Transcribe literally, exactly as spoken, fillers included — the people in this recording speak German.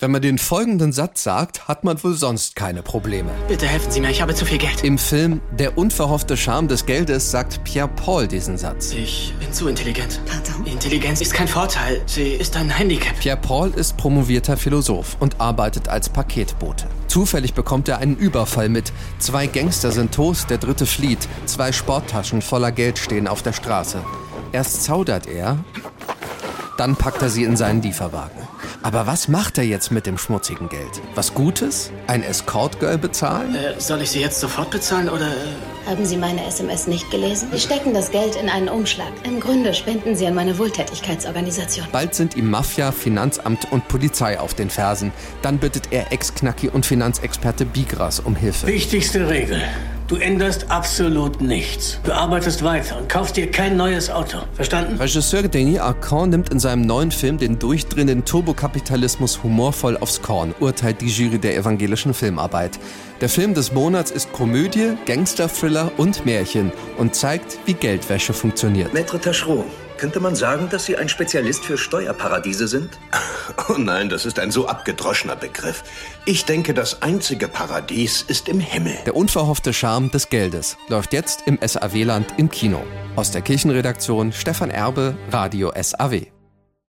Wenn man den folgenden Satz sagt, hat man wohl sonst keine Probleme. Bitte helfen Sie mir, ich habe zu viel Geld. Im Film Der unverhoffte Charme des Geldes sagt Pierre Paul diesen Satz. Ich bin zu intelligent. Pardon? Intelligenz ist kein Vorteil, sie ist ein Handicap. Pierre Paul ist promovierter Philosoph und arbeitet als Paketbote. Zufällig bekommt er einen Überfall mit. Zwei Gangster sind tot, der dritte flieht. Zwei Sporttaschen voller Geld stehen auf der Straße. Erst zaudert er, dann packt er sie in seinen Lieferwagen. Aber was macht er jetzt mit dem schmutzigen Geld? Was Gutes? Ein Escort-Girl bezahlen? Äh, soll ich sie jetzt sofort bezahlen oder... Äh Haben Sie meine S M S nicht gelesen? Sie stecken das Geld in einen Umschlag. Im Grunde spenden Sie an meine Wohltätigkeitsorganisation. Bald sind ihm Mafia, Finanzamt und Polizei auf den Fersen. Dann bittet er Ex-Knacki und Finanzexperte Bigras um Hilfe. Wichtigste Regel. Du änderst absolut nichts. Du arbeitest weiter und kaufst dir kein neues Auto. Verstanden? Regisseur Denis Arcand nimmt in seinem neuen Film den durchdrehenden Turbokapitalismus humorvoll aufs Korn, urteilt die Jury der evangelischen Filmarbeit. Der Film des Monats ist Komödie, Gangster-Thriller und Märchen und zeigt, wie Geldwäsche funktioniert. Maître Taschereau, könnte man sagen, dass Sie ein Spezialist für Steuerparadiese sind? Oh nein, das ist ein so abgedroschener Begriff. Ich denke, das einzige Paradies ist im Himmel. Der unverhoffte Charme des Geldes läuft jetzt im S A W-Land im Kino. Aus der Kirchenredaktion Stefan Erbe, Radio S A W.